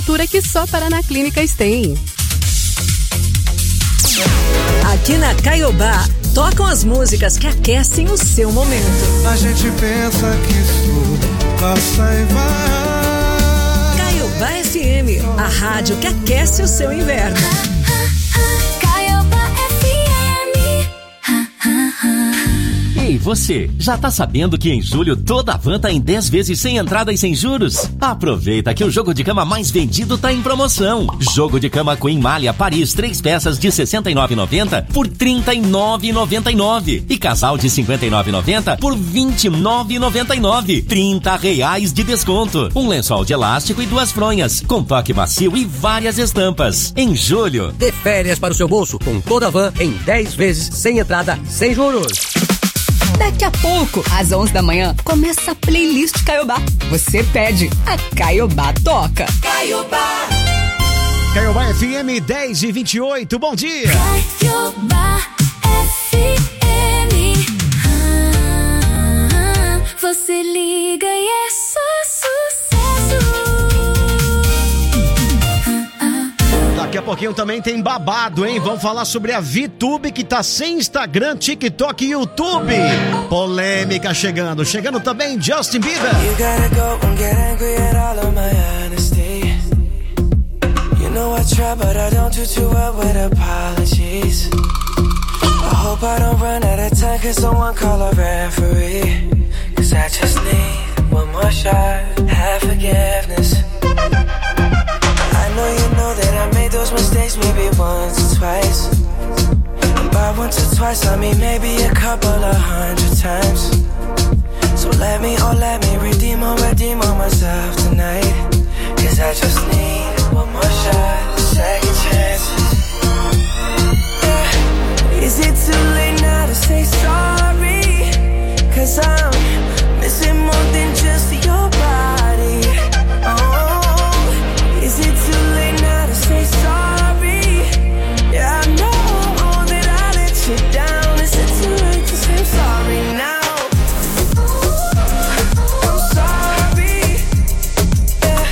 altura que só Paraná Clínicas tem. Aqui na Caiobá, tocam as músicas que aquecem o seu momento. A gente pensa que isso passa e vai. Caiobá FM, a rádio que aquece o seu inverno. Caiobá FM. Ei, você, já tá sabendo que em julho toda a van tá em 10 vezes sem entrada e sem juros? Aproveita que o jogo de cama mais vendido tá em promoção. Jogo de cama Queen Malha Paris, 3 peças de R$ 69,90 por R$ 39,99. E casal de R$ 59,90 por R$ 29,99. R$30 de desconto. Um lençol de elástico e 2 fronhas, com toque macio e várias estampas. Em julho, dê férias para o seu bolso com toda a van em 10 vezes sem entrada, sem juros. Daqui a pouco, às 11 da manhã, começa a playlist Caiobá. Você pede, a Caiobá toca. Caiobá. Caiobá FM 10h28, bom dia. Caiobá FM. Você liga e é só sucesso. Daqui a pouquinho também tem babado, hein? Vamos falar sobre a VTube, que tá sem Instagram, TikTok e YouTube. Polêmica chegando. Chegando também Justin Bieber. You gotta go and get angry at all of my honesty. You know I try, but I don't do too well with apologies. I hope I don't run out of time, cause someone call a referee. Cause I just need one more shot, have forgiveness. I know you know that I made those mistakes maybe once or twice. And by once or twice I mean maybe a couple of 100 times. So let me redeem on myself tonight. Cause I just need one more shot, second chances. Yeah. Is it too late now to say sorry? Cause I'm missing more than just your body. Oh, is it too late now to say sorry? Yeah, I know that I let you down. Is it too late to say I'm sorry now? I'm sorry. Yeah.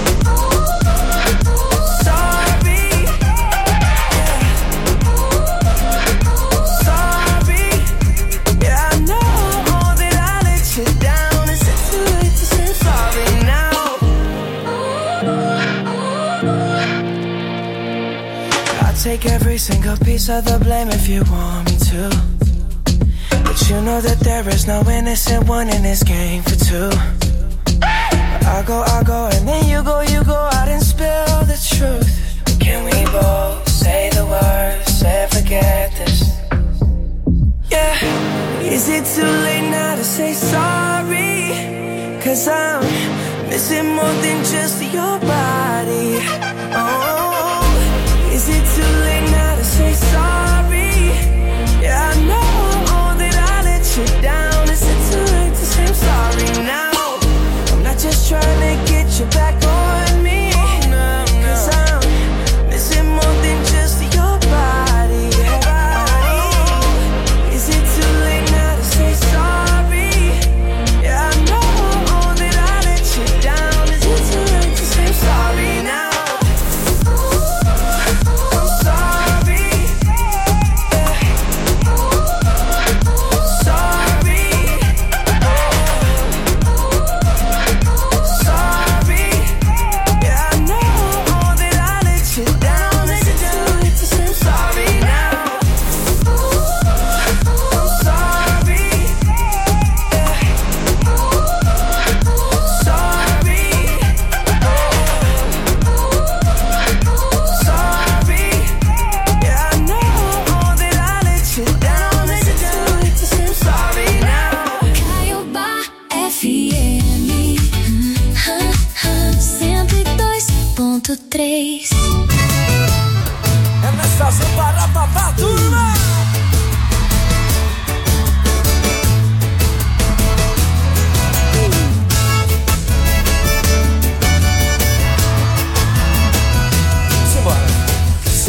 Sorry. Yeah. Sorry. Yeah, I know that I let you down. Is it too late to say I'm sorry now? I'll take every single piece of the blame if you want me to. But you know that there is no innocent one in this game for two. I go, and then you go out and spill the truth. Can we both say the words and forget this? Yeah. Is it too late now to say sorry? Cause I'm missing more than just your body. Oh, is it too late now to say sorry? Yeah, I know that I let you down. Is it too late to say I'm sorry now? I'm not just trying to get you back on me. Cause I'm missing more than just your body. Oh, is it too late now to say sorry? Yeah, I know that I let you down. Is it too late to say I'm sorry now? I'm sorry. Yeah. Sorry. Sorry. Yeah, I know that I let you down. Is it too late to say I'm sorry now? I'm sorry. Yeah. Sorry. Sorry. Yeah, I know that I let you down. Is it too late to say I'm sorry now? Caiobá FM 102.3. É na estação barata pra turma.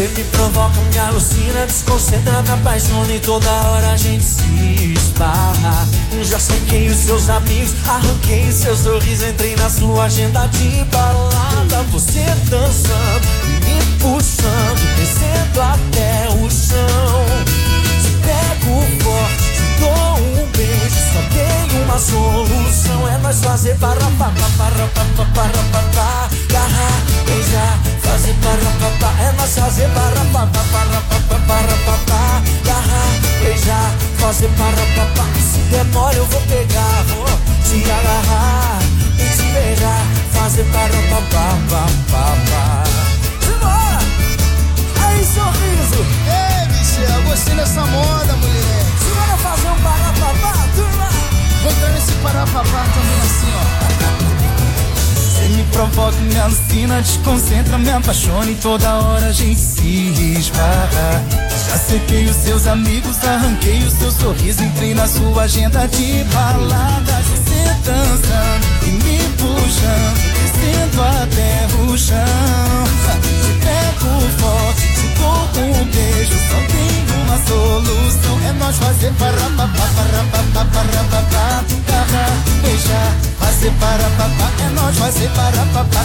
Você me provoca, me alucina, desconcentra, me apaixona e toda hora a gente se esbarra. Já cerquei os seus amigos, arranquei o seu sorriso, entrei na sua agenda de balada. Você dançando, me puxando, descendo até o chão. Te pego forte, te dou um beijo, só tem uma solução, é nós fazer parapá, agarrar, beijar, fazer parapá, é nós fazer parapá, agarrar, beijar, fazer parapá. Se demora eu vou pegar, vou te agarrar e te beijar, fazer parapá. Simbora! Aí, sorriso! Ei, Michel, gostei dessa moda, mulher. Simbora fazer um parapá, turma! Vou entrar nesse parapapá também assim, ó. Você me provoca, me alucina, desconcentra, me apaixona e toda hora a gente se esbarra. Já cerquei os seus amigos, arranquei o seu sorriso, entrei na sua agenda de baladas. Você dançando e me puxando, descendo até o chão. Te pego forte, te dou um beijo, só tem uma solução, é nós fazer parapapá, beijar, fazer parapapá, é nós fazer parapapá,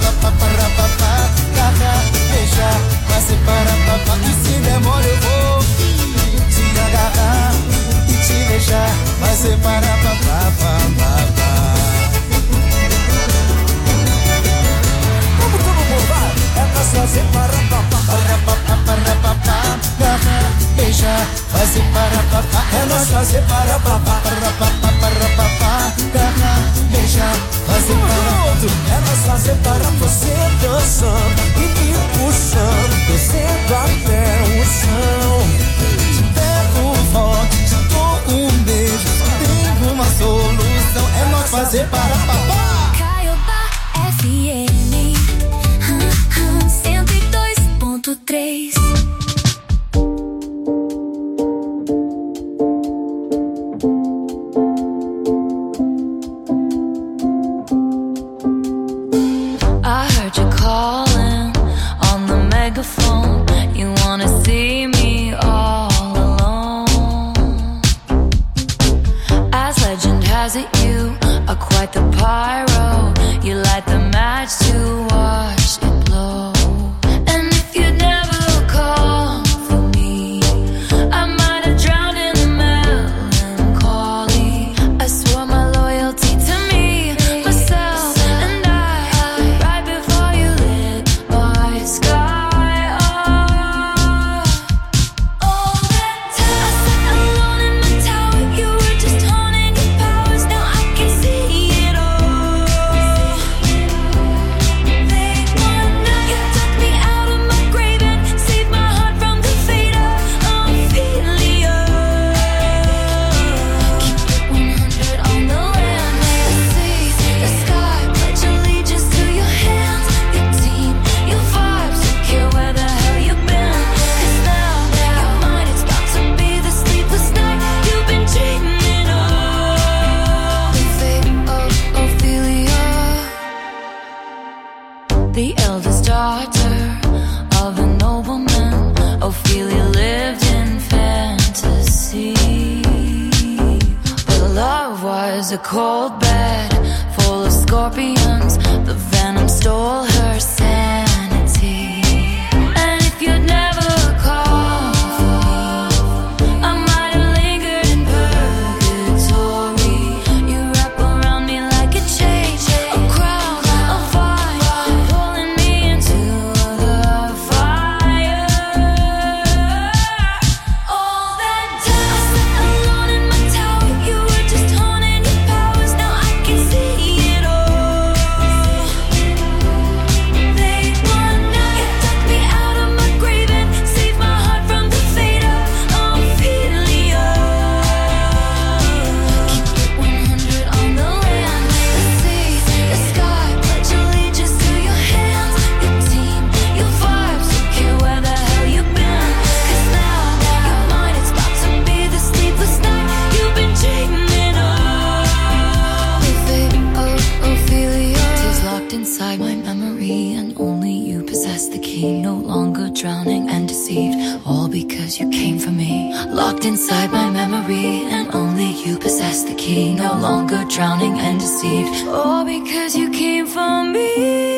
beijar, fazer parapapá. E se demora eu vou te agarrar e te beijar, fazer parapapá. Vamos todo mundo, vai! É nós fazer parapapá, beijar, fazer parapapá, é nós fazer parapapá, beijar, fazer parapapá, é nós fazer para você dançando e me puxando, descendo até o chão. Te pego forte, te dou um beijo, só tem uma solução, é nós fazer parapapá. Caiobá FM 102.3. a cold bed full of scorpions. The venom stole her sanity. And if you'd never called for me, I might have lingered in purgatory. You wrap around me like a chain, a crown, a fire, pulling me into the fire. All that time I sat alone in my tower, you were just honing your powers. Now I can see it all. key. No longer drowning and deceived, all because you came for me. Locked inside my memory, and only you possess the key. No longer drowning and deceived, all because you came for me.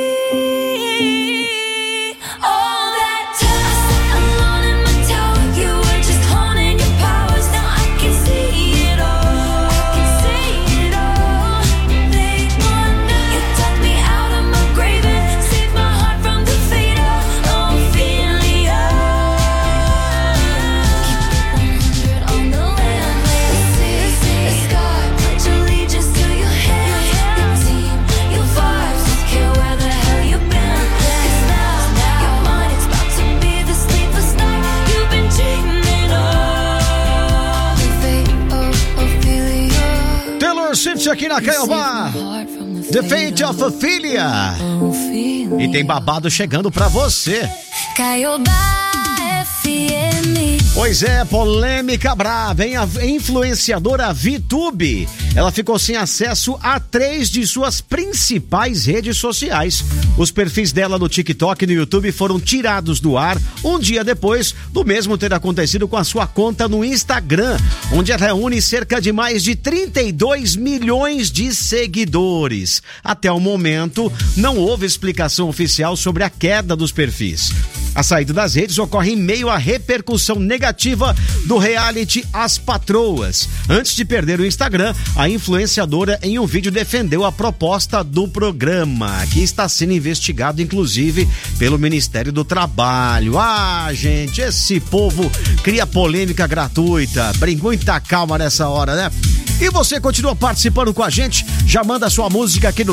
All that time I sat alone in my tower, you were just honing your powers. Now I can see it all. I can see it all. Late one night, you dug me out of my grave and saved my heart from the fate of Ophelia. Keep it 100 on the land, the sea, the sky. Pledge allegiance to your hands, your team, your vibes. Don't care where the hell you've been. 'Cause now you're mine. It's about to be the sleepless night you've been dreaming of. The fate of Ophelia. Taylor Swift aqui na Caiobá. The Fate of Ophelia. E tem babado chegando pra você. Caiobá FM. Pois é, polêmica brava, hein? A influenciadora VTube, ela ficou sem acesso a 3 de suas principais redes sociais. Os perfis dela no TikTok e no YouTube foram tirados do ar um dia depois do mesmo ter acontecido com a sua conta no Instagram, onde ela reúne cerca de mais de 32 milhões de seguidores. Até o momento, não houve explicação oficial sobre a queda dos perfis. A saída das redes ocorre em meio à repercussão negativa do reality As Patroas. Antes de perder o Instagram, a influenciadora em um vídeo defendeu a proposta do programa, que está sendo investigado inclusive pelo Ministério do Trabalho. Ah, gente, esse povo cria polêmica gratuita. Bem, muita calma nessa hora, né? E você continua participando com a gente, já manda sua música aqui no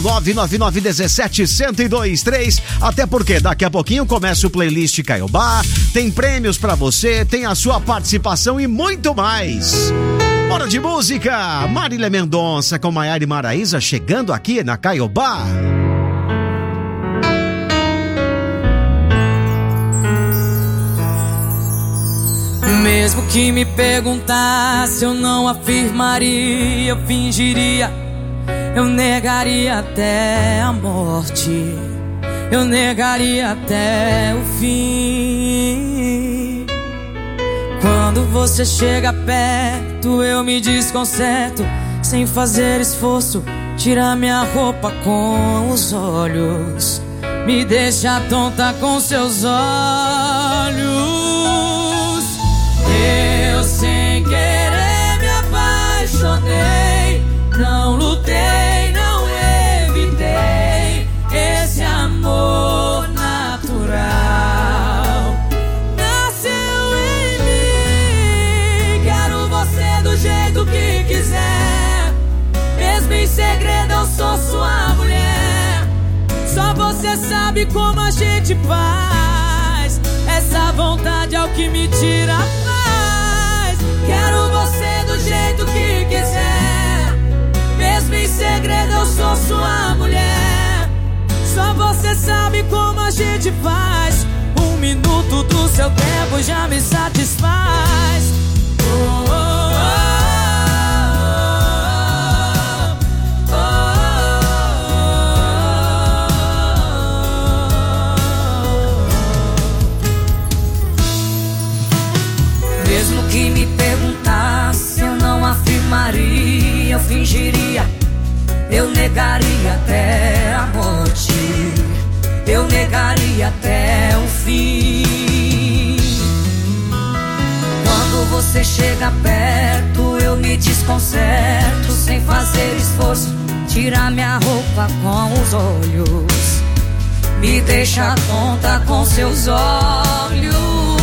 99917-1023, até porque daqui a pouquinho começa o playlist Caiobá, tem prêmios pra você, tem a sua participação e muito mais. Hora de música, Marília Mendonça com Maiara e Maraísa chegando aqui na Caiobá. Mesmo que me perguntasse, eu não afirmaria, eu fingiria, eu negaria até a morte, eu negaria até o fim. Quando você chega perto, eu me desconcerto, sem fazer esforço, tira minha roupa com os olhos, me deixa tonta com seus olhos. Eu sem querer me apaixonei, não lutei, não evitei esse amor natural. Nasceu em mim, quero você do jeito que quiser, mesmo em segredo eu sou sua mulher. Só você sabe como a gente faz, essa vontade é o que me tira a paz. Quero você do jeito que quiser, mesmo em segredo eu sou sua mulher. Só você sabe como a gente faz, 1 minuto do seu tempo já me satisfaz. Oh, oh, oh. Mesmo que me perguntasse, eu não afirmaria, eu fingiria, eu negaria até a morte, eu negaria até o fim. Quando você chega perto, eu me desconcerto, sem fazer esforço, tira minha roupa com os olhos, me deixa tonta com seus olhos.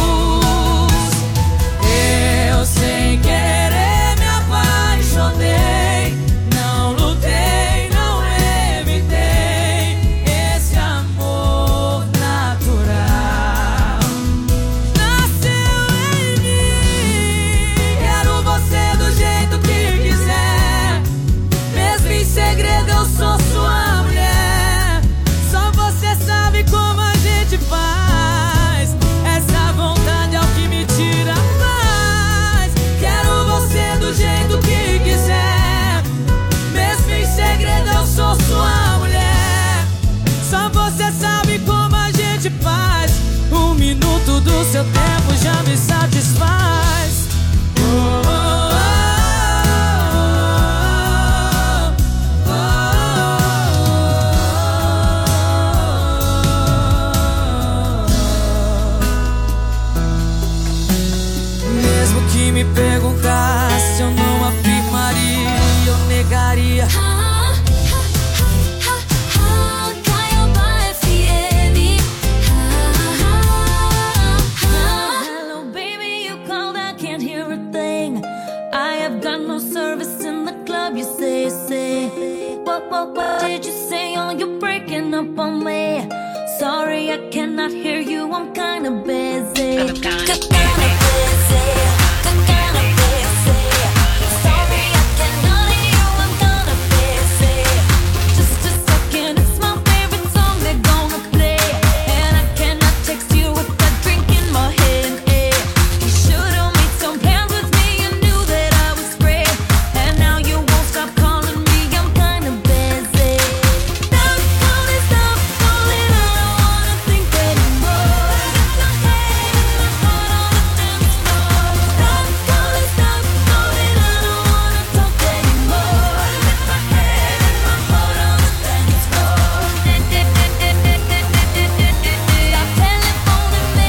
Eu sem querer me apaixonei, não lutei, não evitei esse amor natural. Nasceu em mim, quero você do jeito que quiser, mesmo em segredo eu sou sua mulher. Só você sabe como a gente faz, essa vontade é o que me tira. Do jeito que quiser, o seu tempo já me satisfaz. Mesmo que me perguntasse, eu não afirmaria, eu negaria. What did you say? Oh, you're breaking up on me. Sorry, I cannot hear you. I'm kinda busy. Kinda busy. Sorry, I cannot hear you. I'm kinda busy. Just a second, it's my favorite song they're gonna play, and I cannot text you with that drink in my hand. You should've made some plans with me. You knew that I was great, and now you won't stop calling me. I'm kinda busy. Stop calling, I don't wanna think anymore. Stop calling, I don't wanna talk anymore. Get my head and my heart on the dance floor. Stop telephoning me. Stop telephoning me.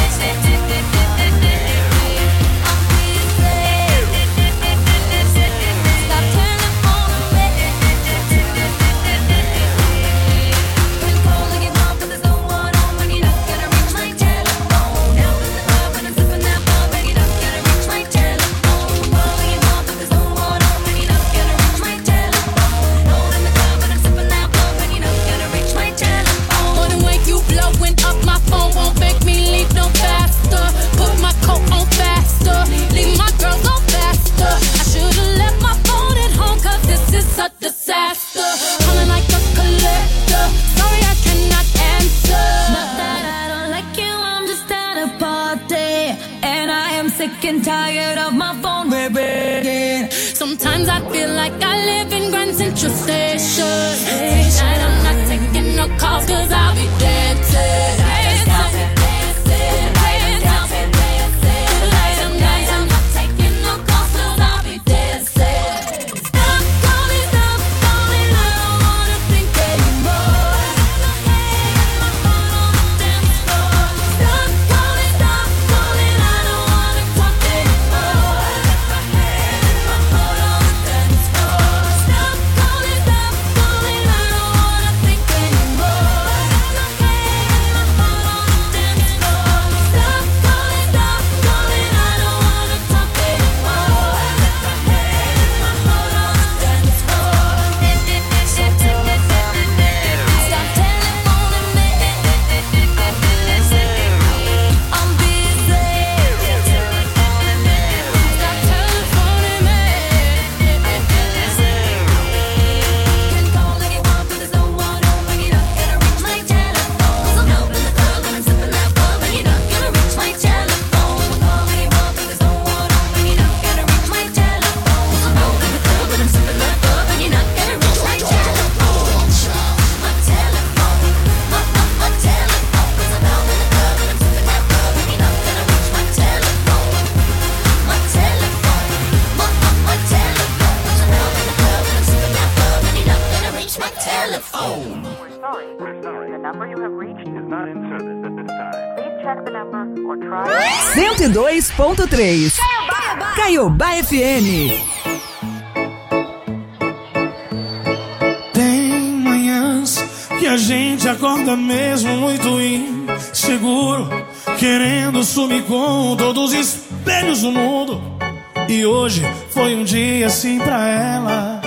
Been calling you up, but there's no one home when you're not gonna reach my telephone. Out in the club when I'm sipping that bub, and you're not gonna reach my telephone. Calling you up, but there's no one home when you're not gonna reach my telephone. Out in the club when I'm sipping that bub, and you're not gonna reach my telephone. Or the way you blowing up my phone won't make me leave no faster. Put my coat on faster, leave my girls on faster. I should've left my phone at home, 'cause this is a disaster. Calling like a collector, sorry I cannot answer. Not that I don't like you, I'm just at a party, and I am sick and tired of my phone ringing. Sometimes I feel like I live in Grand Central Station. Tonight I'm not taking no calls, 'cause I'll be dancing. The number you have reached is not in service at this time. Please check the number or try. 102.3 Caiobá FM. Tem manhãs que a gente acorda mesmo muito inseguro, querendo sumir com todos os espelhos do mundo. E hoje foi um dia assim pra ela.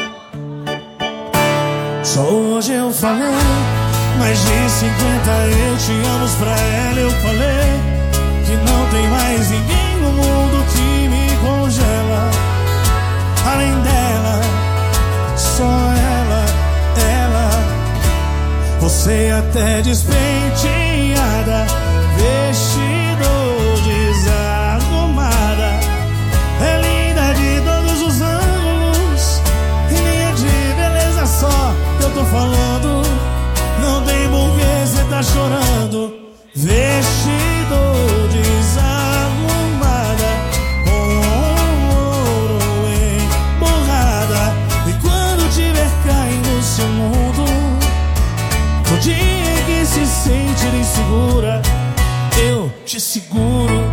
Só hoje eu falei mais de 50 eu te amo pra ela. Eu falei que não tem mais ninguém no mundo que me congela. Além dela, só ela. Você até despenteada, vestido desarrumada, é linda de todos os ângulos, e nem é de beleza só que eu tô falando. Não tem por que cê tá chorando, vestido desarrumada. te seguro.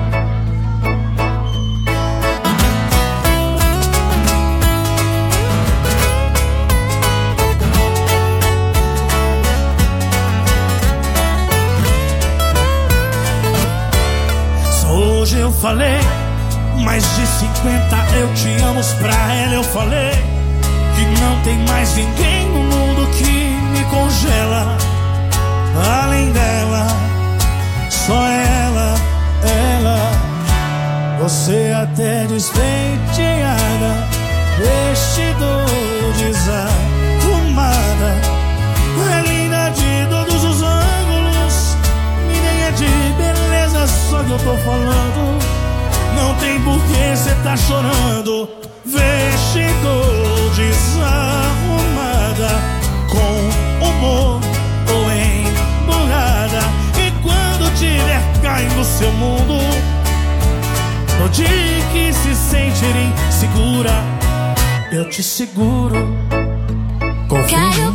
Hoje eu falei, mais de 50 eu te amo, pra ela eu falei que não tem mais ninguém no mundo que me congela. Além dela, só ela, ela. Você até despenteada, vestido desarrumada, é linda de todos os ângulos, ideia de beleza, só que eu tô falando. Não tem porquê cê tá chorando. Vestido desarrumada, com humor ou emburrada. E quando tiver caindo seu mundo, no dia que se sentir insegura, eu te seguro. Confia em mim.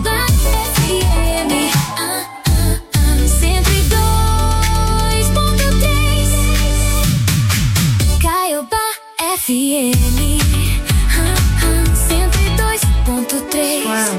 FM 102.3.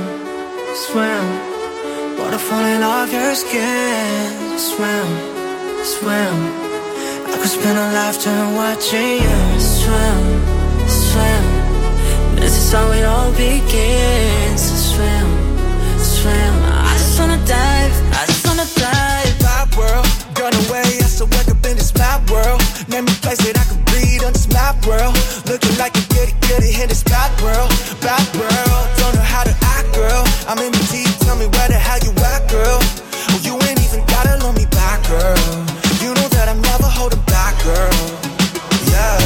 Swim, water falling off your skin. Swim, swim. I could spend a lifetime watching you swim, swim. This is how it all begins. Swim, swim. I just wanna dive, I just wanna dive. Pop world, gone away. I still wake up in this map world. Name a place that I could breathe on this map world. Looking like a goody in this bad world. Bad world, don't know how to act, girl. I'm in the deep, tell me where the hell you at, girl. Oh, you ain't even gotta love me back, girl. You know that I'm never holding back, girl. Yeah.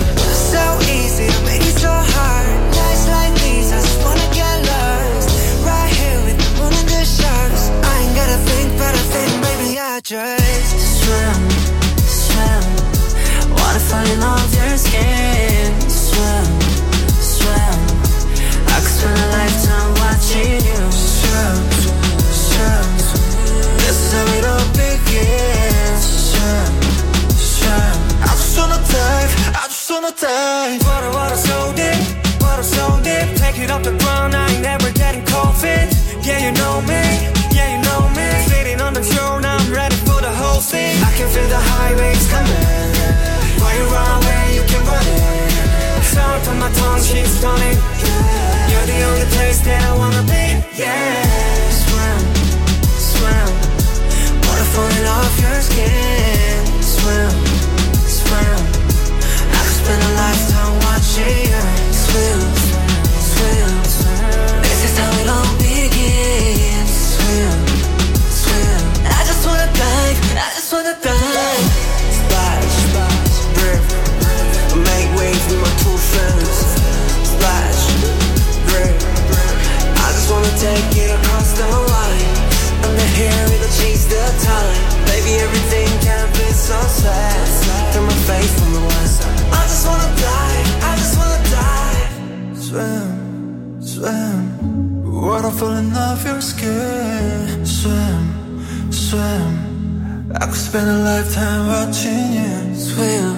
So easy to make it so hard. Nights like these, I just wanna get lost. Right here with the moon and the stars. I ain't gotta think, but I think maybe I just swim, swim. Water falling off your skin. Swim, swim. I could spend a lifetime watching you swim, swim. This is how it all begins. Swim, swim. I just wanna dive, I just wanna dive. Water so deep, water so deep. Take it off the ground, I ain't never getting cold feet. Yeah, you know me, yeah, you know me. Sitting on the throne, I'm ready for the whole thing. I can feel the high waves coming. While you run away, you can run it. Sound on my tongue, she's stunning. You're the only place that I wanna be. Yeah. Swim, swim. Water falling off your skin. Swim, swim. I could spend a lifetime watching you swim, swim. This is how it all begins. Swim, swim. I just wanna dive, I just wanna dive. Splash, splash, river. Make waves with my two friends. Splash, river. I just wanna take it across the line. Under here, it'll change the time. Baby, everything can be so sad. Turn my face from the west. I just wanna dive, I just wanna dive. Swim, swim. Water falling off your skin. Swim, swim. I could spend a lifetime watching you swim,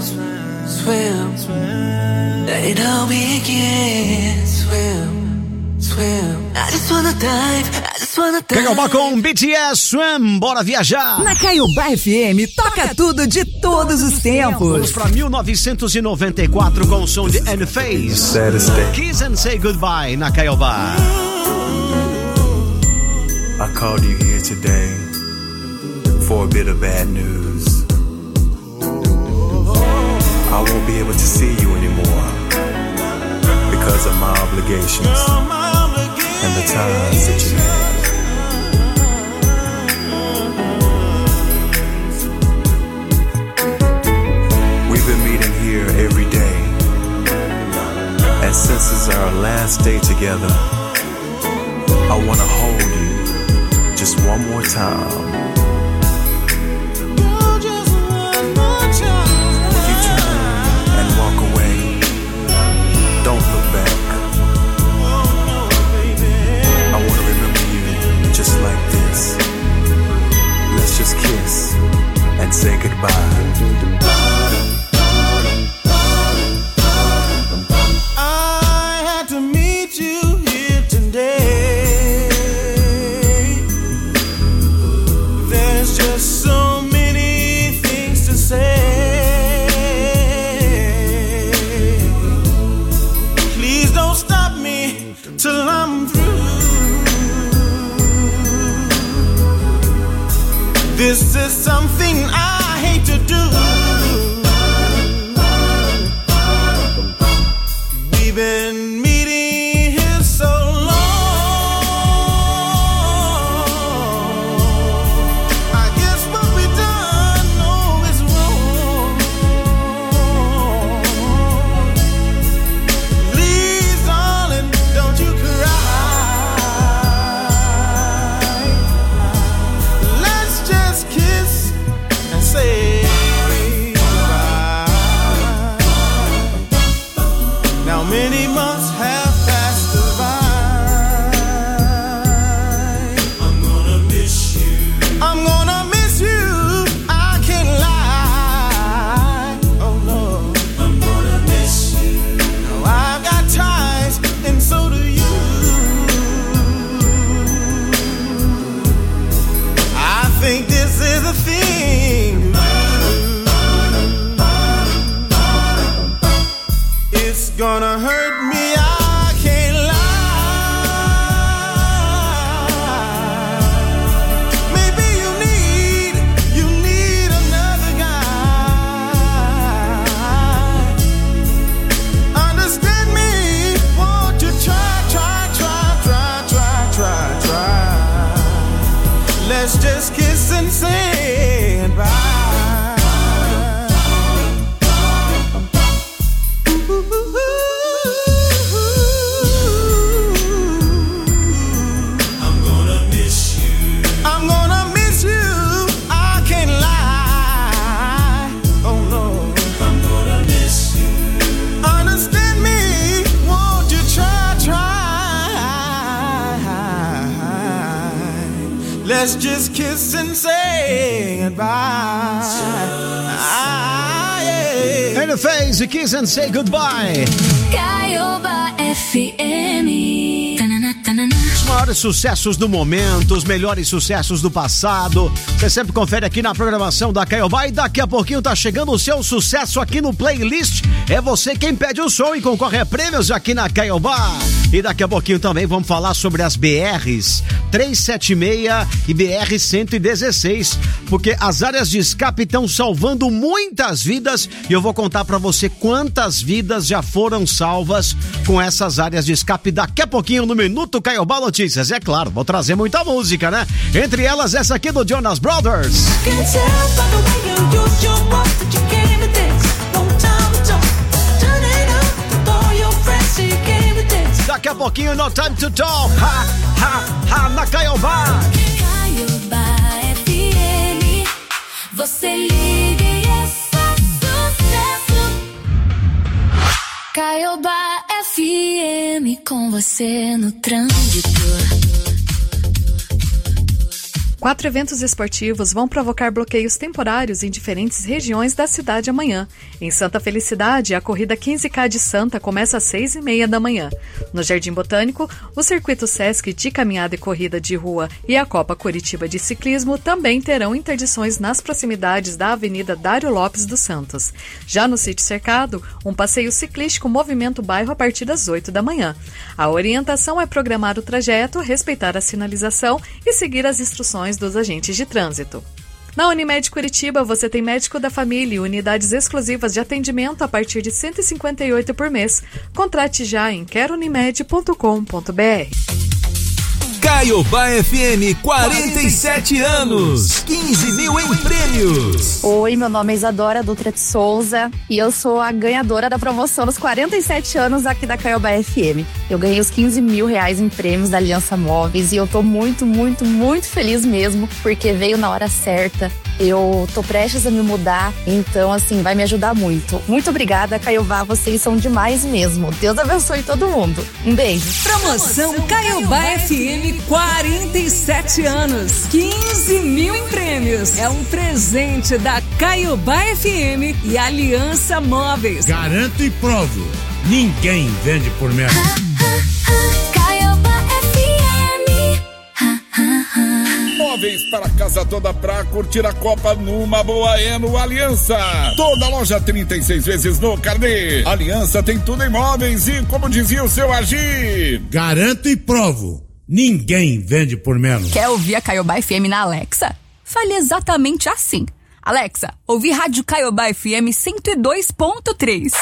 swim, swim. It all begins. Swim, swim. I just wanna dive, I just wanna dive. Caiobá com BTS Swim, bora viajar. Na Caiobá FM, toca tudo de todos os tempos. Vamos pra 1994 com o som de N-Phase. Kiss and Say Goodbye na Caiobá. I called you here today for a bit of bad news. I won't be able to see you anymore because of my obligations and the ties that you have. We've been meeting here every day, and since it's our last day together, I want to hold you just one more time. If you turn and walk away, don't look back. I want to remember you just like this. Let's just kiss and say goodbye. I had to meet you here today. There's just so many things to say. Please don't stop me till I'm through. This is something I hate to do. We've been meeting here so long. I guess what we done, no, is wrong. Please, darling, don't you cry. Let's just kiss and say goodbye. Now many months have passed us by. I'm gonna miss you. I'm gonna miss you. I can't lie. Oh no. I'm gonna miss you. Now I've got ties and so do you. I think this is a thing. It's gonna hurt me, I can't lie. Maybe you need another guy. Understand me, won't you try. Let's just kiss and say goodbye. I'm gonna miss you. I'm gonna miss you. I can't lie. Oh no. I'm gonna miss you. Understand me, won't you try. Let's just kiss and say goodbye. In the face, kiss and say goodbye. Caioba FM. Os maiores sucessos do momento, os melhores sucessos do passado. Você sempre confere aqui na programação da Caiobá e daqui a pouquinho tá chegando o seu sucesso aqui no playlist. É você quem pede o som e concorre a prêmios aqui na Caiobá. E daqui a pouquinho também vamos falar sobre as BRs 376 e BR 116, porque as áreas de escape estão salvando muitas vidas e eu vou contar pra você quantas vidas já foram salvas com essas áreas de escape daqui a pouquinho no Minuto Caiobá Notícias. É claro, vou trazer muita música, né? Entre elas essa aqui do Jonas Brothers. Daqui a pouquinho, No Time to Talk. Na Caiobá. Caiobá FM. Você liga e é só sucesso. Caiobá FM com você no trânsito. 4 eventos esportivos vão provocar bloqueios temporários em diferentes regiões da cidade amanhã. Em Santa Felicidade, a corrida 15K de Santa começa às 6h30 da manhã. No Jardim Botânico, o Circuito Sesc de Caminhada e Corrida de Rua e a Copa Curitiba de Ciclismo também terão interdições nas proximidades da Avenida Dário Lopes dos Santos. Já no Sítio Cercado, um passeio ciclístico movimenta o bairro a partir das 8 da manhã. A orientação é programar o trajeto, respeitar a sinalização e seguir as instruções dos agentes de trânsito. Na Unimed Curitiba, você tem médico da família e unidades exclusivas de atendimento a partir de R$ 158 por mês. Contrate já em querunimed.com.br. Caiobá FM, 47 anos, 15 mil em prêmios. Oi, meu nome é Isadora Dutra de Souza e eu sou a ganhadora da promoção dos 47 anos aqui da Caiobá FM. Eu ganhei os 15 mil reais em prêmios da Aliança Móveis e eu tô muito, muito, muito feliz mesmo, porque veio na hora certa. Eu tô prestes a me mudar, então assim, vai me ajudar muito. Muito obrigada, Caiobá, vocês são demais mesmo. Deus abençoe todo mundo. Um beijo. Promoção Caiobá FM 47 anos, 15 mil em prêmios. É um presente da Caiobá FM e Aliança Móveis. Garanto e provo, ninguém vende por menos. Móveis para casa toda pra curtir a Copa numa boa é no Aliança. Toda loja 36 vezes no carnê. Aliança tem tudo em móveis e, como dizia o seu Agir, garanto e provo, ninguém vende por menos. Quer ouvir a Caiobá FM na Alexa? Fale exatamente assim. Alexa, ouvi Rádio Caiobá FM 102.3.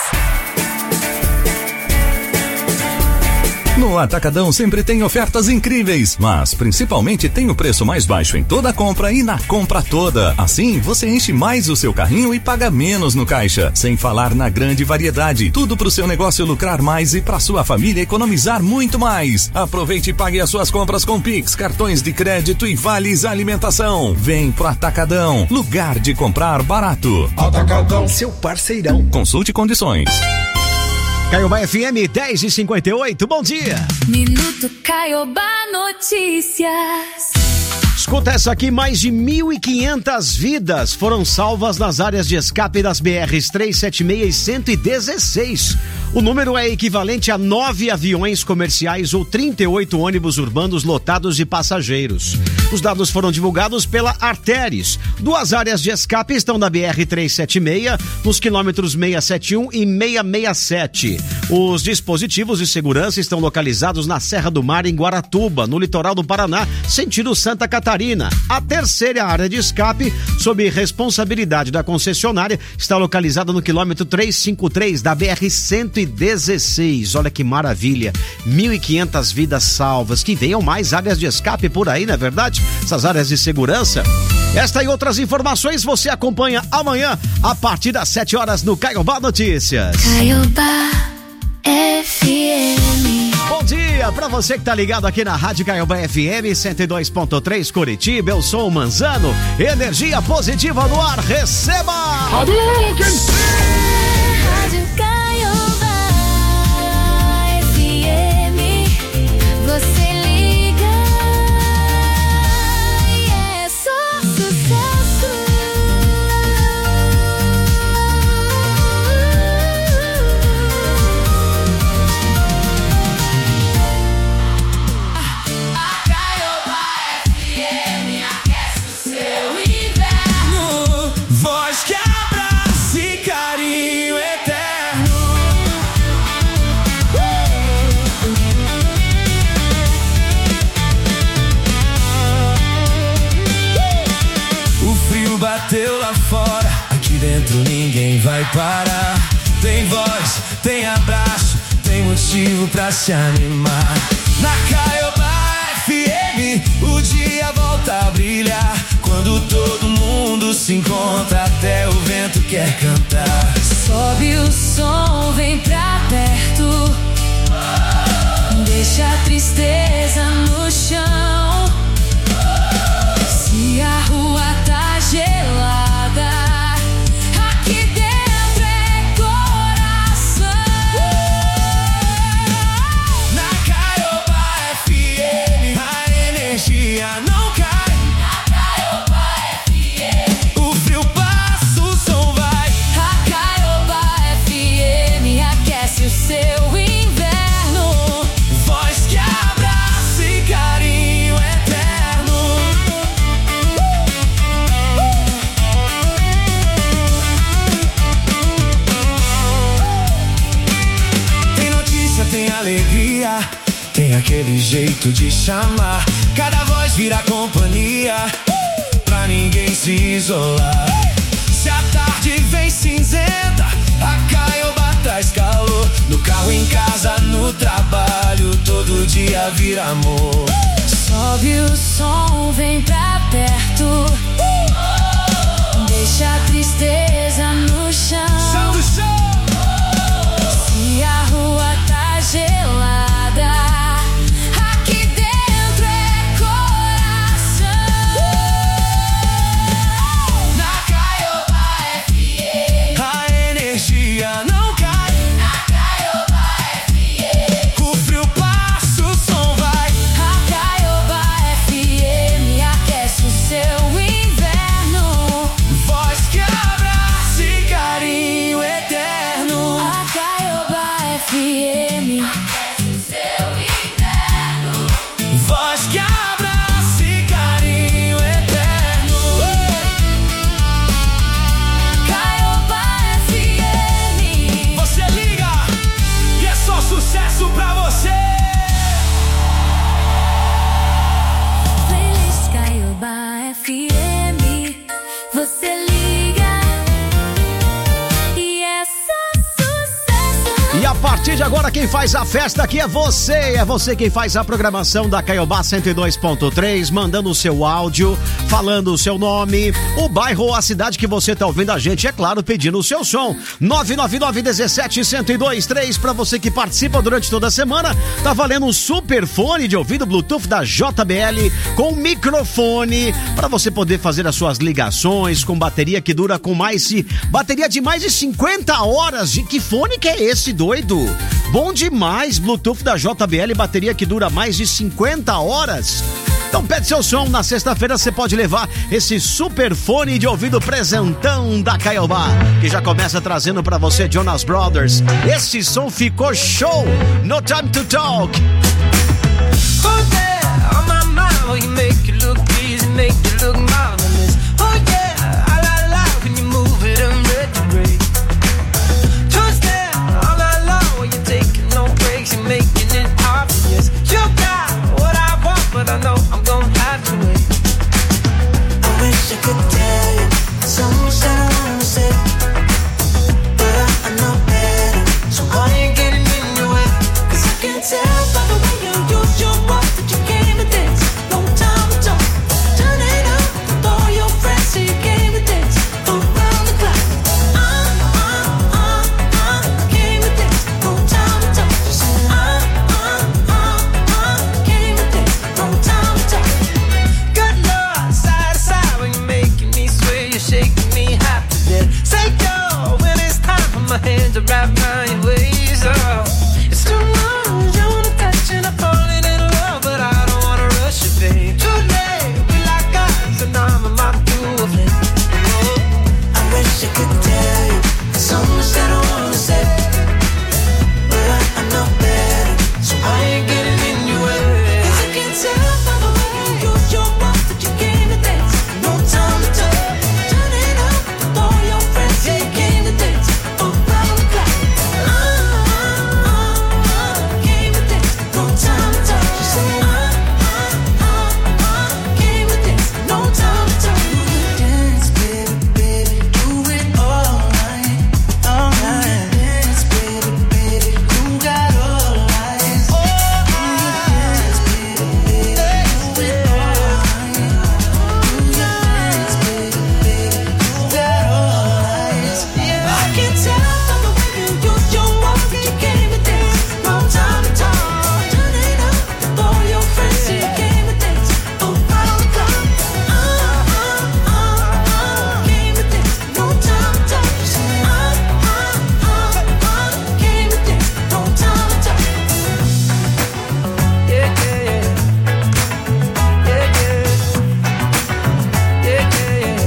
No Atacadão sempre tem ofertas incríveis, mas principalmente tem o preço mais baixo em toda compra e na compra toda. Assim, você enche mais o seu carrinho e paga menos no caixa. Sem falar na grande variedade. Tudo pro seu negócio lucrar mais e pra sua família economizar muito mais. Aproveite e pague as suas compras com Pix, cartões de crédito e vales alimentação. Vem pro Atacadão, lugar de comprar barato. Atacadão, seu parceirão. Consulte condições. Caiobá FM 10h58, bom dia. Minuto Caiobá Notícias. Escuta essa aqui, mais de 1.500 vidas foram salvas nas áreas de escape das BRs 376 e 116. O número é equivalente a 9 aviões comerciais ou 38 ônibus urbanos lotados de passageiros. Os dados foram divulgados pela Arteris. 2 áreas de escape estão na BR 376, nos quilômetros 671 e 667. Os dispositivos de segurança estão localizados na Serra do Mar, em Guaratuba, no litoral do Paraná, sentido Santa Catarina. A terceira área de escape, sob responsabilidade da concessionária, está localizada no quilômetro 353 da BR 116. Olha que maravilha, 1.500 vidas salvas. Que venham mais áreas de escape por aí, não é verdade? Essas áreas de segurança. Esta e outras informações você acompanha amanhã a partir das 7 horas no Caiobá Notícias. Caiobá FM. Bom dia pra você que tá ligado aqui na Rádio Caiobá FM 102.3 Curitiba. Eu sou o Manzano. Energia positiva no ar. Receba! Rádio Caiobá FM. Você liga e é só sucesso. Voz que abraça e carinho eterno. O frio bateu lá fora, aqui dentro ninguém vai parar. Tem voz, tem abraço, tem motivo pra se animar. Na Caiobá FM, o dia volta a brilhar. Quando todo mundo se encontra, até o vento quer cantar. Sobe o som, vem pra perto. Deixa a tristeza no chão. Se a rua tá gelada, aqui dentro é coração. Na Caiobá FM, a energia não cai. O frio passa, o som vai. A Caiobá FM aquece o seu inverno. Voz que abraça e carinho eterno. Tem notícia, tem alegria, tem aquele jeito de chamar. Cada voz vira companhia, pra ninguém se isolar. Se a tarde vem cinzenta, a Caiobá traz calor. No carro, em casa, no trabalho, todo dia vira amor. Sobe o som, vem pra perto. Deixa a tristeza no chão. Se a rua tá gelada, aqui dentro é coração. E a partir de agora, quem faz a festa aqui é você. É você quem faz a programação da Caiobá 102.3, mandando o seu áudio, falando o seu nome, o bairro ou a cidade que você tá ouvindo a gente, é claro, pedindo o seu som. 999-17-1023, pra você que participa durante toda a semana, tá valendo um super fone de ouvido Bluetooth da JBL com microfone, pra você poder fazer as suas ligações com bateria que dura bateria de mais de 50 horas. Que fone que é esse, doido? Bom demais, Bluetooth da JBL, bateria que dura mais de 50 horas. Então pede seu som, na sexta-feira você pode levar esse super fone de ouvido presentão da Caiobá, que já começa trazendo pra você Jonas Brothers. Esse som ficou show. No Time to Talk. Oh yeah, on my mind, well, you make it look easy, make it look marvelous. Oh yeah, I like when you move it, I'm ready to break. Trust that, all I love when you're taking no breaks, you're making it obvious. You got what I want, but I know I'm gonna have to wait. I wish I could tell you so much that I wanna say, but I know better, so why ain't getting in your way? 'Cause I can tell by the way you use your walk that you came with this. No time to talk, turn it up with all your friends, so you came with this. Around the clock, came with this. No time to talk, just say came with this. No time to talk. Good Lord, side to side when you're making me sway, you're shaking me half to death. Say go when it's time for my hands to wrap around your waist. Oh, it's too much, you wanna touch and I'm falling in love, but I don't wanna rush it, babe. Too late, we like us, and I'm about to do a thing. Oh, I wish I could tell you so much that I wanna say, but I know better, so I ain't getting in your way. 'Cause I can tell by the way you use your walk that you came to dance. No time to talk, turn it up with all your friends, so you came to dance. Around the clock, came to dance. No time to talk, just say came to dance. No time to talk. Dance, baby, baby, do it all night, all night. Dance, baby, baby, you got all eyes. Oh, dance, baby, baby, do it all night. Do your dance, baby, baby, you got all eyes. Yeah, I can tell by the way you use your walk that you came to dance. No time to talk, turn it up with all your friends, so you came to dance. Around the clock, came to dance. No time to talk, just say came to dance. No time to talk. Yeah, yeah, yeah. Yeah, yeah. Yeah, yeah,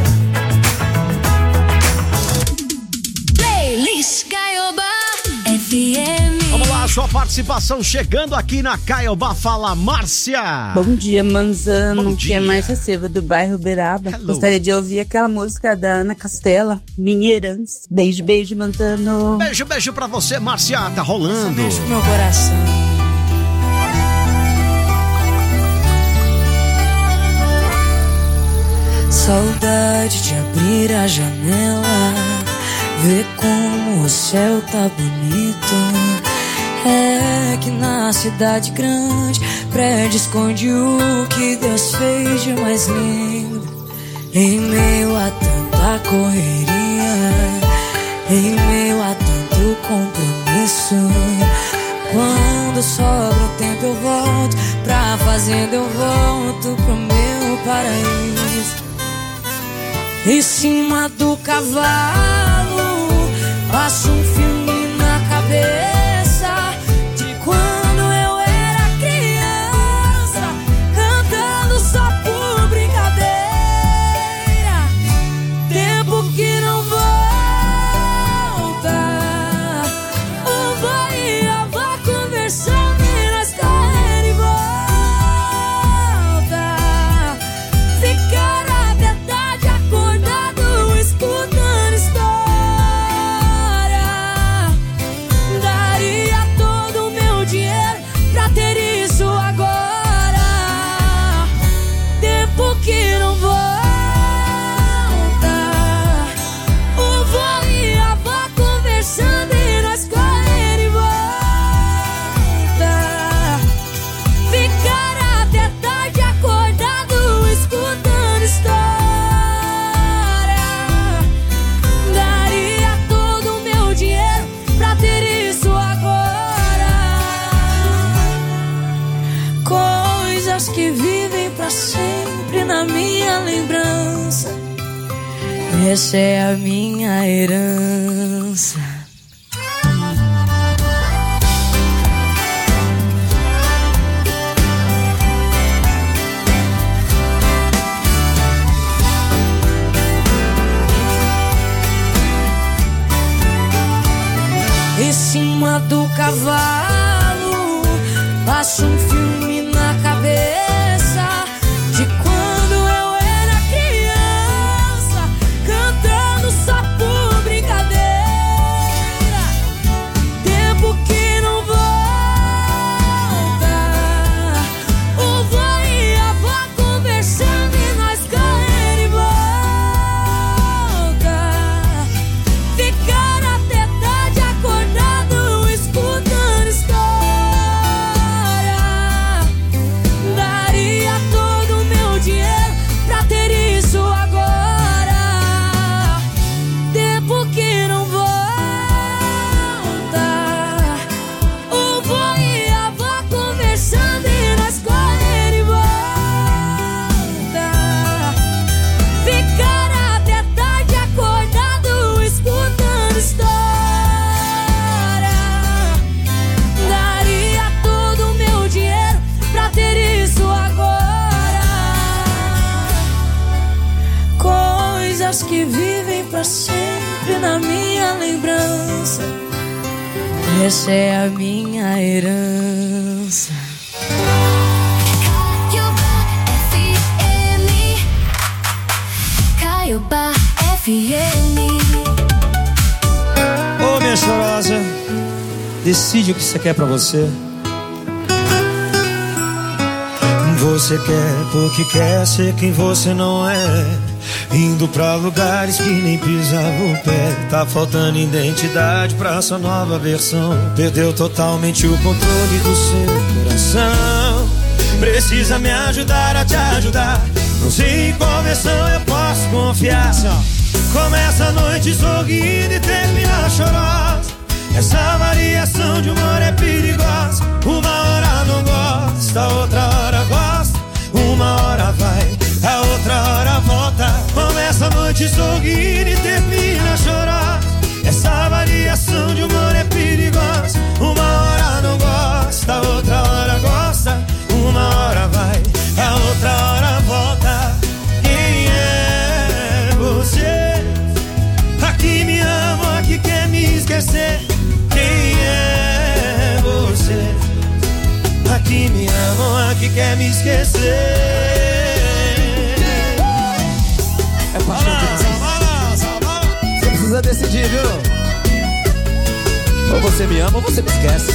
yeah. Playlist Caiobá FM. Vamos lá, sua participação chegando aqui na Caiobá. Fala, Márcia. Bom dia, Manzano. Bom Que dia. é Márcia Silva, do bairro Uberaba. Gostaria de ouvir aquela música da Ana Castela, Minha Herança. Beijo, beijo, Manzano. Beijo, beijo pra você, Márcia. Tá rolando. Beijo pro meu coração. Saudade de abrir a janela, ver como o céu tá bonito. É que na cidade grande, prédio esconde o que Deus fez de mais lindo. Em meio a tanta correria, em meio a tanto compromisso, quando sobra o tempo eu volto pra fazenda, eu volto pro meu paraíso. Em cima do cavalo, passo um filme na cabeça de quando eu era criança, cantando só por brincadeira. Tempo que não volta, o vai e a avó conversando e nós correndo e volta. Ficar até tarde acordado, escutando história. Essa é a minha herança. Em cima do cavalo, passa um filme na cabeça de quando eu era criança, cantando só por brincadeira. Tempo que não volta, o vô e a avó conversando e nós correndo em volta. Ficar até tarde acordado escutando história. Daria todo o meu dinheiro pra ter isso agora. Tempo que não volta, o vô e a avó conversando e nós correndo em volta. Ficar até tarde acordado escutando história. Daria todo o meu dinheiro pra ter isso agora. Coisas que vivem pra sempre na minha lembrança. Essa é a minha herança. Caiobá FM. Ô minha chorosa, decide o que você quer pra você. Você quer porque quer ser quem você não é, indo pra lugares que nem pisava o pé. Tá faltando identidade pra sua nova versão. Perdeu totalmente o controle do seu coração. Precisa me ajudar a te ajudar. Não sei em qual versão eu posso confiar. Começa a noite sorrindo e termina chorosa. Essa variação de humor é perigosa. Uma hora não gosta, outra hora gosta. Uma hora vai, a outra hora volta. Começa a noite sorrindo e termina chorosa. Essa variação de humor é perigosa. Uma hora não gosta, outra hora gosta. Uma hora vai, a outra hora volta. Quem é você? Aqui me ama, aqui quer me esquecer. Quem é você? Aqui me ama, aqui quer me esquecer. É paixão demais. Você precisa decidir, viu? Ou você me ama ou você me esquece.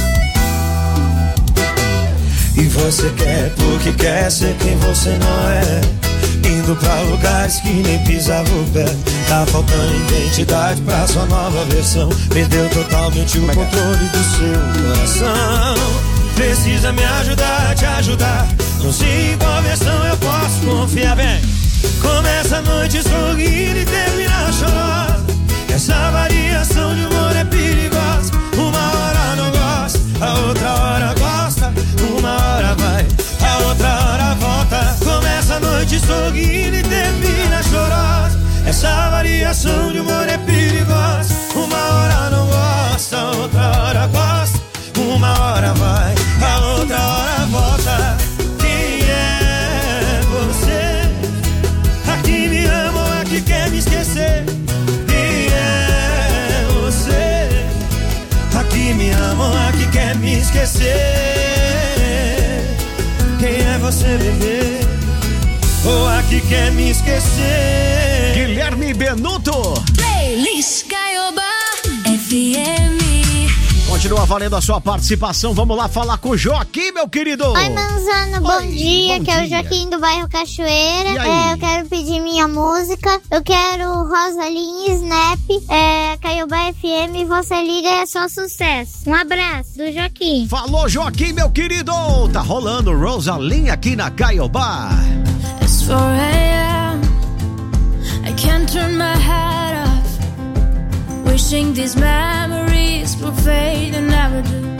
E você quer porque quer ser quem você não é, indo pra lugares que nem pisava o pé. Tá faltando identidade pra sua nova versão. Perdeu totalmente o controle do seu coração. Precisa me ajudar a te ajudar. Não sei em qual versão eu posso confiar. Bem, começa a noite sorrindo e termina chorosa. Essa variação de humor é perigosa. Uma hora não gosta, a outra hora gosta. Uma hora vai, a outra hora volta. Começa a noite sorrindo e termina chorosa. Essa variação de humor é perigosa. Uma hora não gosta, a outra hora gosta. Uma hora vai, a outra hora volta. Quem é você? Aqui me ama ou aqui quer me esquecer? Quem é você? Aqui me ama ou aqui quer me esquecer? Quem é você, bebê? Ou aqui quer me esquecer? Guilherme Benuto. Playlist Caiobá FM. Continua valendo a sua participação. Vamos lá falar com o Joaquim, meu querido. Oi, Manzano, bom dia. Que é o Joaquim do bairro Cachoeira. Eu quero pedir minha música. Eu quero Rosalinha, Snap, Caiobá FM. Você liga, é só sucesso. Um abraço do Joaquim. Falou, Joaquim, meu querido. Tá rolando Rosalinha aqui na Caiobá. It's 4 a.m. I can't turn my head off. Wishing these memories will fade and never do.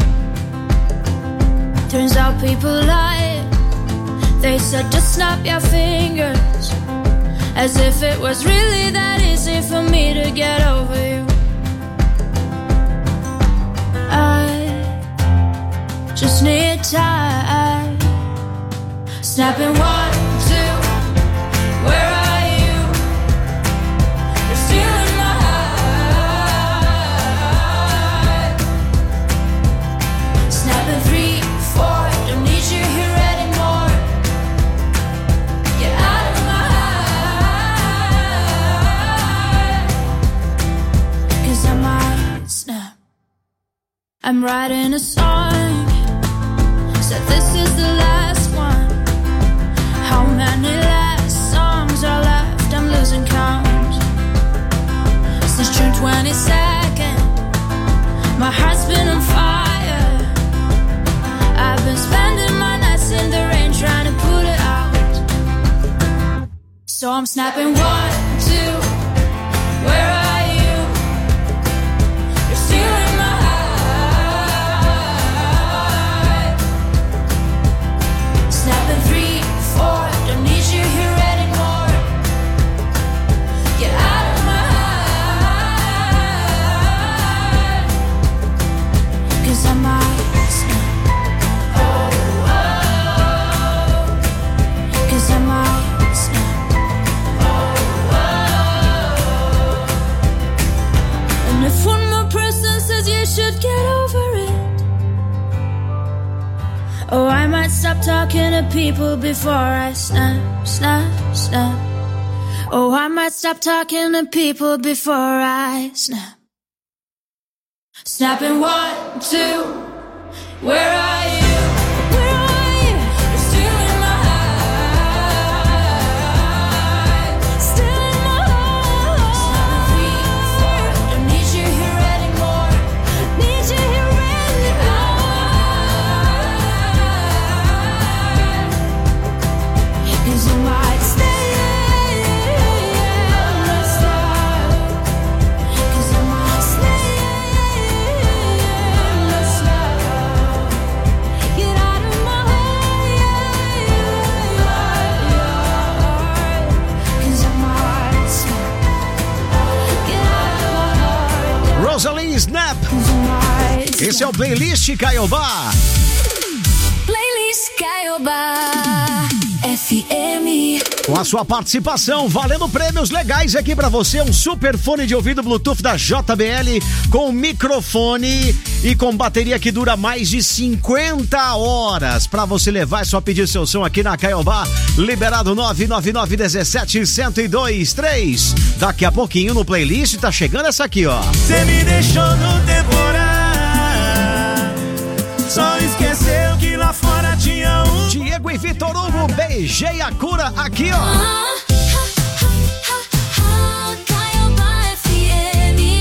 Turns out people lie. They said just snap your fingers as if it was really that easy for me to get over you. I just need time. Snapping 1, 2, where are you? You're stealing my heart. Snapping 3, 4, don't need you here anymore. Get out of my heart. 'Cause I might snap. I'm writing a song, said this is the last one. How many last songs are left? I'm losing count. Since June 22nd, my heart's been on fire. I've been spending my nights in the rain trying to put it out. So I'm snapping 1, 2, where are you? You're stealing my heart. Snapping 3, 4, don't need you here anymore. Get out of my heart. 'Cause I might snap. Oh, oh. 'Cause I might snap. Oh, oh. And if one more person says you should get over it, oh, I might stop talking to people before I snap, snap, snap. Oh, I might stop talking to people before I snap. Snapping 1, 2, where are you? Where are you? You're stealing my heart. Stealing my heart. Snapping 3, 4, don't need you here anymore. Need you here anymore. 'Cause you might stay. Let's stop. 'Cause I might stay. Let's stop. Get out of my heart. 'Cause I might stop. Get out of my heart. Rosalie Snap. Esse é o Playlist Caiobá. Playlist Caiobá FM. Com a sua participação, valendo prêmios legais aqui pra você, um super fone de ouvido Bluetooth da JBL com microfone e com bateria que dura mais de 50 horas. Pra você levar, é só pedir seu som aqui na Caiobá, liberado 999-17-1023. Daqui a pouquinho no Playlist tá chegando essa aqui, ó. Cê me deixou no temporal, só esqueceu que lá fora tinha um. Diego e Vitor Hugo, beijei a cura aqui, ó. Caiobá FM.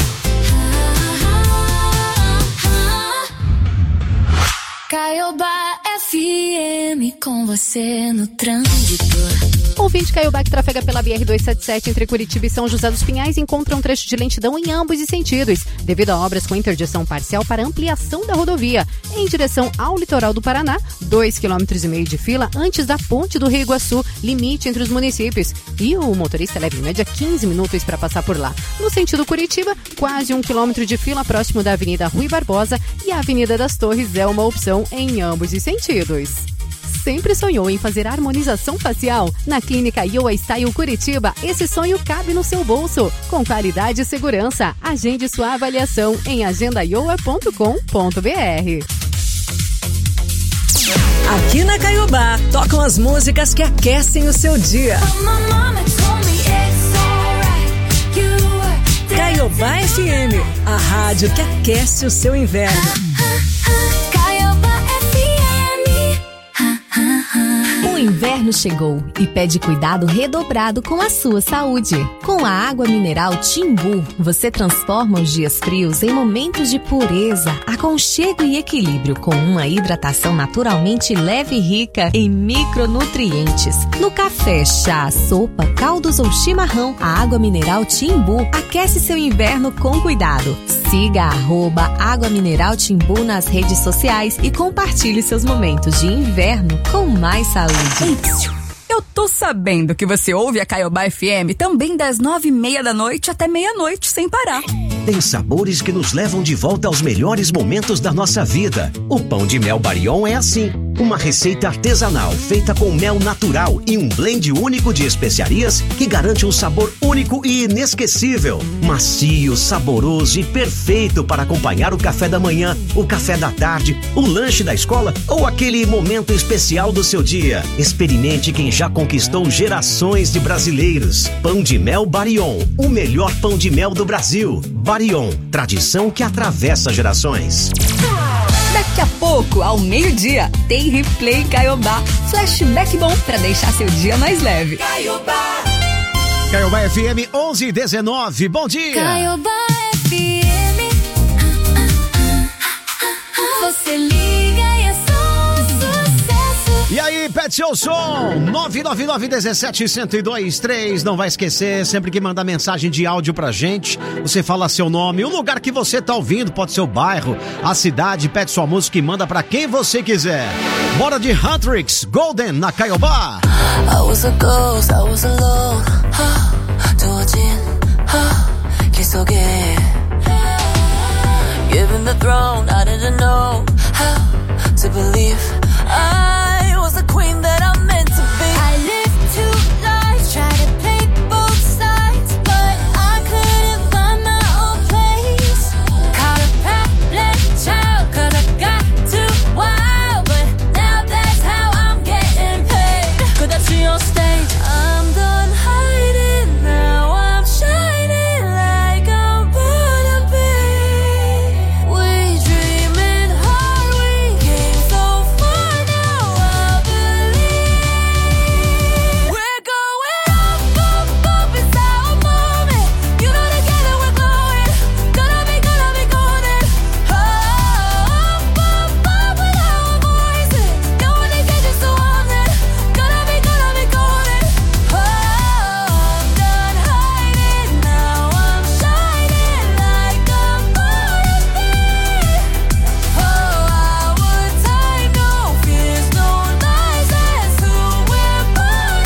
Caiobá FM com você no trânsito. Ouvinte Caiobá que trafega pela BR-277 entre Curitiba e São José dos Pinhais encontra um trecho de lentidão em ambos os sentidos, devido a obras com interdição parcial para ampliação da rodovia. Em direção ao litoral do Paraná, 2,5 km de fila antes da ponte do Rio Iguaçu, limite entre os municípios. E o motorista leva em média 15 minutos para passar por lá. No sentido Curitiba, quase 1 km de fila próximo da Avenida Rui Barbosa, e a Avenida das Torres é uma opção em ambos os sentidos. Sempre sonhou em fazer harmonização facial? Na Clínica Yoa Style Curitiba, esse sonho cabe no seu bolso. Com qualidade e segurança, agende sua avaliação em agendayoa.com.br. Aqui na Caiobá, tocam as músicas que aquecem o seu dia. Caiobá FM, a rádio que aquece o seu inverno. O inverno chegou e pede cuidado redobrado com a sua saúde. Com a água mineral Timbu, você transforma os dias frios em momentos de pureza, aconchego e equilíbrio, com uma hidratação naturalmente leve e rica em micronutrientes. No café, chá, sopa, caldos ou chimarrão, a água mineral Timbu aquece seu inverno com cuidado. Siga @Água Mineral Timbu nas redes sociais e compartilhe seus momentos de inverno com mais saúde. Eu Tô sabendo que você ouve a Caiobá FM também das 9h30 da noite até meia-noite, sem parar. Tem sabores que nos levam de volta aos melhores momentos da nossa vida. O pão de mel Barion é assim. Uma receita artesanal feita com mel natural e um blend único de especiarias que garante um sabor único e inesquecível. Macio, saboroso e perfeito para acompanhar o café da manhã, o café da tarde, o lanche da escola ou aquele momento especial do seu dia. Experimente quem já conquistou gerações de brasileiros. Pão de mel Barion, o melhor pão de mel do Brasil. Barion, tradição que atravessa gerações. Daqui a pouco, ao meio-dia, tem Replay Caiobá. Flashback bom pra deixar seu dia mais leve. Caiobá FM 11:19. Bom dia. Caiobá FM. Você liga e é só um sucesso. E aí, pede seu som, 999-17-1023, não vai esquecer, sempre que mandar mensagem de áudio pra gente, você fala seu nome, o lugar que você tá ouvindo, pode ser o bairro, a cidade, pede sua música e manda pra quem você quiser. Bora de Huntrix, Golden na Caiobá. I was a ghost, I was alone, 두어진 길 속에 Given the throne, I didn't know how to believe I was the queen that I'm meant to be. I lived two lives, tried to play both sides, but I couldn't find my own place. Caught a problem child, cause I got too wild, but now that's how I'm getting paid. Could I see on stage? I'm done hiding, now I'm shining like I'm born to be. We dreaming hard, we came so far, now I believe. We're going up, up, up, it's our moment. You know together we're glowing, gonna be golden. Up, up, up with our voices, no one can catch us so often. Gonna be golden. Oh, I'm done hiding, now I'm shining like I'm born to be. Oh, our time, no fears, no lies, that's who we're born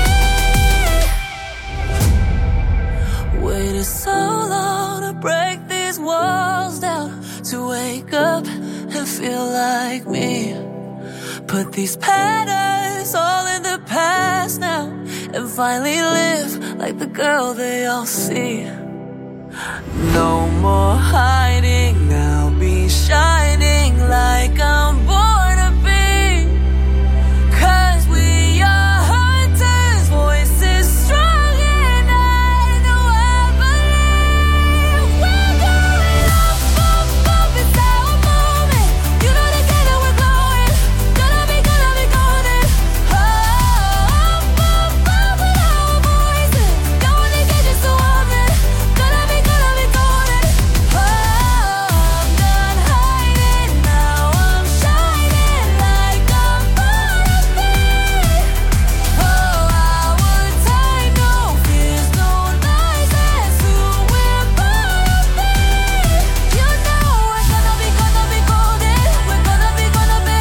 to be. Waited so long to break these walls down, to wake up and feel like me. Put these patterns all in the past now, and finally live like the girl they all see. No more hiding, now be shining like I'm born to be. 'Cause we are hunters, voices strong and I know I believe. We're going up, up, up, it's our moment. You know together we're glowing, gonna be golden. Oh, up, up, up with our voices, no one can catch us so often. Gonna be golden. Oh, I'm done hiding, now I'm shining like I'm born to be. Oh, our time, no fears, no lies, that's who we're born to be. You know we're gonna be golden. We're gonna be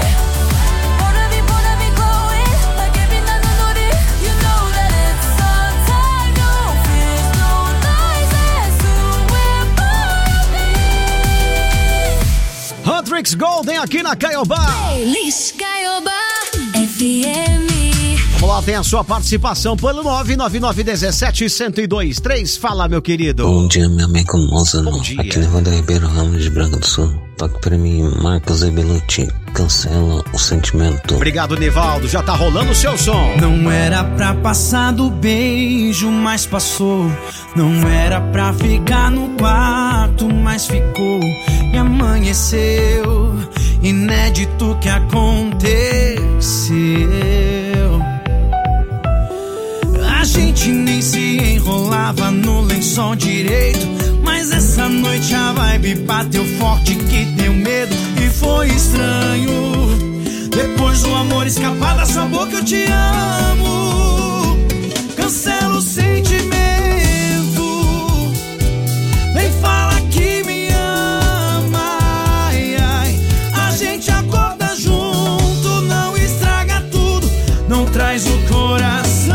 glowing like every night on Nori. You know that it's our time, no fears, no lies, that's who we're born to be. Huntrix Golden aqui na Caiobá. Playlist Caiobá FM. Vamos lá, tem a sua participação pelo 999-17-1023. Fala, meu querido. Bom dia, meu amigo Mozano. Bom dia. Aqui Nevada Ribeiro Ramos de Branca do Sul. Toque pra mim, Marcos e Belucci. Cancela o sentimento. Obrigado, Nivaldo. Já tá rolando o seu som. Não era pra passar do beijo, mas passou. Não era pra ficar no quarto, mas ficou. E amanheceu, inédito que aconteceu. A gente nem se enrolava no lençol direito, mas essa noite a vibe bateu forte que deu medo. E foi estranho, depois do amor escapar da sua boca eu te amo. Cancela o sentimento, vem fala que me ama. Ai, ai. A gente acorda junto, não estraga tudo, não traz o coração.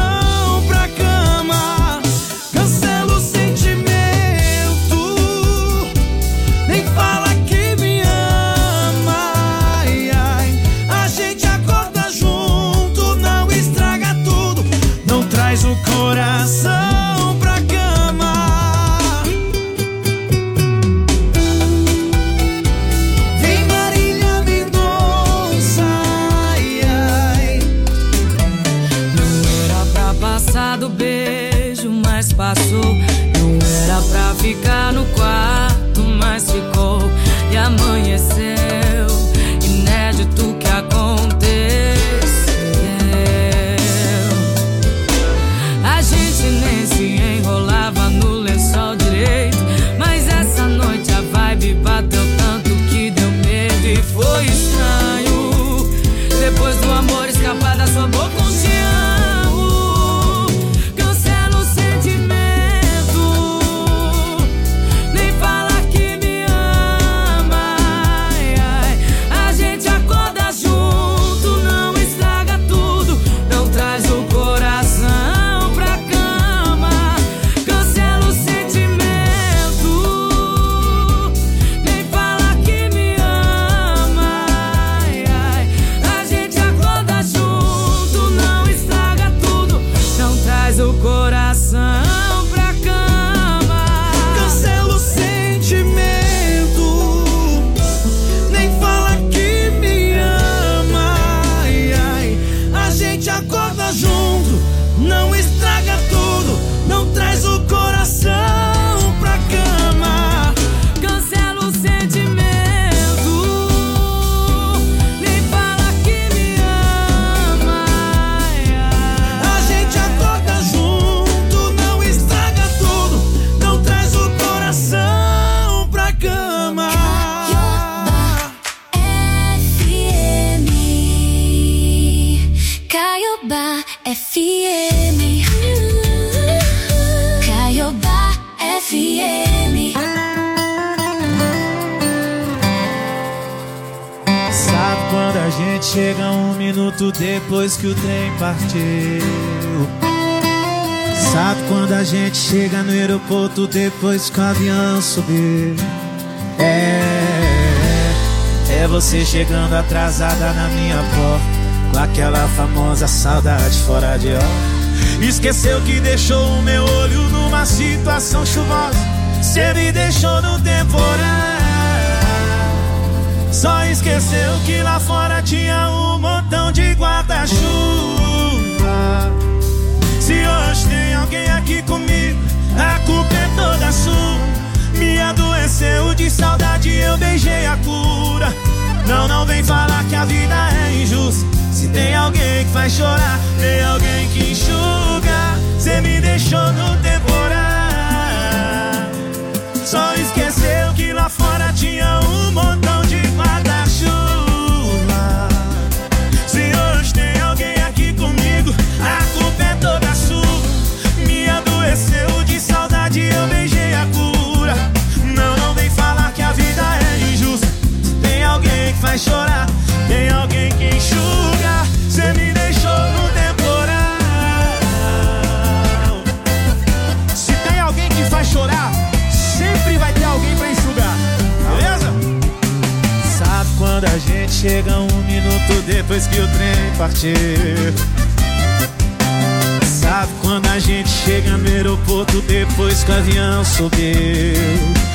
gente chega 1 minuto depois que o trem partiu. Sabe quando a gente chega no aeroporto depois que o avião subiu? É você chegando atrasada na minha porta, com aquela famosa saudade fora de hora. Esqueceu que deixou o meu olho numa situação chuvosa. Cê me deixou no temporal. Só esqueceu que lá fora tinha um montão de guarda-chuva. Se hoje tem alguém aqui comigo, a culpa é toda sua. Me adoeceu de saudade, eu beijei a cura. Não vem falar que a vida é injusta. Se tem alguém que faz chorar, tem alguém que enxuga. Cê me deixou no temporal. Só esqueceu que lá fora tinha um montão de guarda-chuva. Se hoje tem alguém aqui comigo, a culpa é toda sua. Me adoeceu de saudade, eu beijei a cura. Não vem falar que a vida é injusta. Tem alguém que faz chorar, tem alguém que enxuga. Cê me deixou no temporal. Se tem alguém que faz chorar, sempre vai ter alguém pra enxugar, beleza? Sabe quando a gente chega 1 minuto depois que o trem partiu? Sabe quando a gente chega no aeroporto depois que o avião subiu?